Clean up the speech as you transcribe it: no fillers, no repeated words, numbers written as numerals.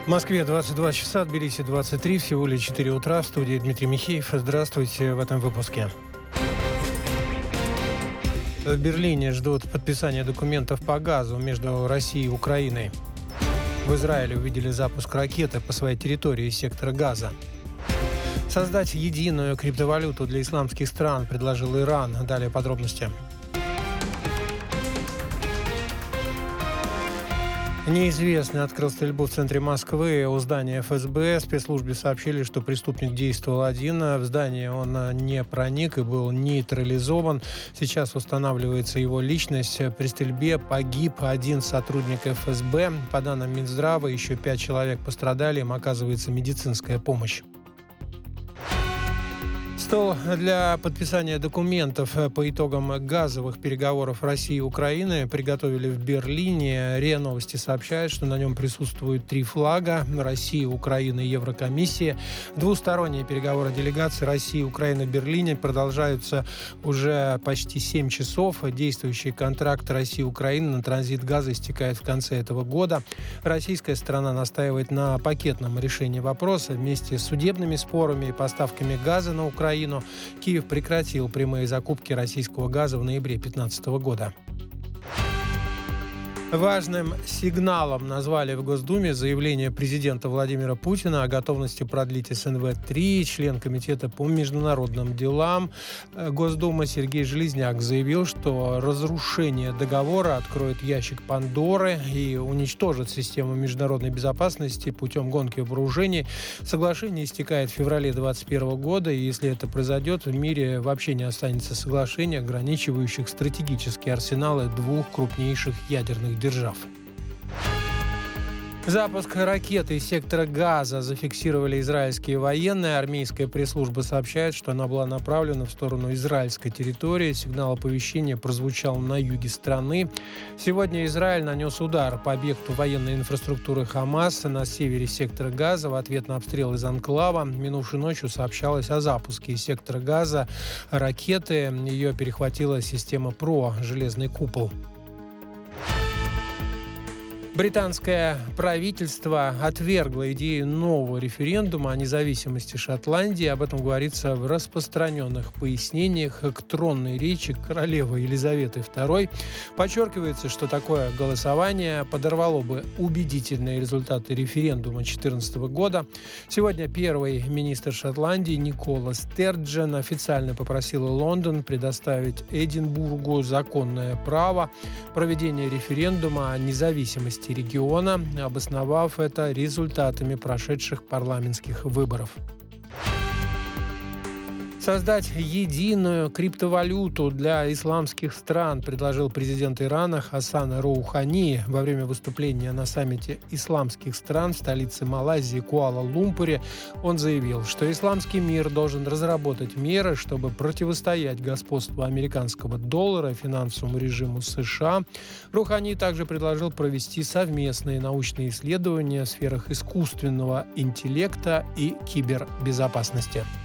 В Москве 22 часа, Тбилиси 23, всего лишь 4 утра. В студии Дмитрий Михеев. Здравствуйте в этом выпуске. В Берлине ждут подписания документов по газу между Россией и Украиной. В Израиле увидели запуск ракеты по своей территории из сектора Газа. Создать единую криптовалюту для исламских стран предложил Иран. Далее подробности. Неизвестный открыл стрельбу в центре Москвы у здания ФСБ. В спецслужбе сообщили, что преступник действовал один. В здание он не проник и был нейтрализован. Сейчас устанавливается его личность. При стрельбе погиб один сотрудник ФСБ. По данным Минздрава, еще 5 человек пострадали. Им оказывается медицинская помощь. Стол для подписания документов по итогам газовых переговоров России и Украины приготовили в Берлине. РИА Новости сообщает, что на нем присутствуют 3 флага – Россия, Украина и Еврокомиссия. Двусторонние переговоры делегаций России и Украины в Берлине продолжаются уже почти 7 часов. Действующий контракт России и Украины на транзит газа истекает в конце этого года. Российская сторона настаивает на пакетном решении вопроса. Вместе с судебными спорами и поставками газа на Украину Киев прекратил прямые закупки российского газа в ноябре 2015 года. Важным сигналом назвали в Госдуме заявление президента Владимира Путина о готовности продлить СНВ-3. Член Комитета по международным делам Госдумы Сергей Железняк заявил, что разрушение договора откроет ящик Пандоры и уничтожит систему международной безопасности путем гонки вооружений. Соглашение истекает в феврале 2021 года, и если это произойдет, в мире вообще не останется соглашений, ограничивающих стратегические арсеналы 2 крупнейших ядерных держав. Запуск ракеты из сектора Газа зафиксировали израильские военные. Армейская пресс-служба сообщает, что она была направлена в сторону израильской территории. Сигнал оповещения прозвучал на юге страны. Сегодня Израиль нанес удар по объекту военной инфраструктуры ХАМАС на севере сектора Газа в ответ на обстрел из анклава. Минувшей ночью сообщалось о запуске из сектора Газа ракеты. Ее перехватила система ПРО «Железный купол». Британское правительство отвергло идею нового референдума о независимости Шотландии. Об этом говорится в распространенных пояснениях к тронной речи королевы Елизаветы II. Подчеркивается, что такое голосование подорвало бы убедительные результаты референдума 2014 года. Сегодня первый министр Шотландии Никола Стерджен официально попросил Лондон предоставить Эдинбургу законное право проведения референдума о независимости региона, обосновав это результатами прошедших парламентских выборов. Создать единую криптовалюту для исламских стран предложил президент Ирана Хасан Роухани во время выступления на саммите исламских стран в столице Малайзии Куала-Лумпуре. Он заявил, что исламский мир должен разработать меры, чтобы противостоять господству американского доллара и финансовому режиму США. Роухани также предложил провести совместные научные исследования в сферах искусственного интеллекта и кибербезопасности.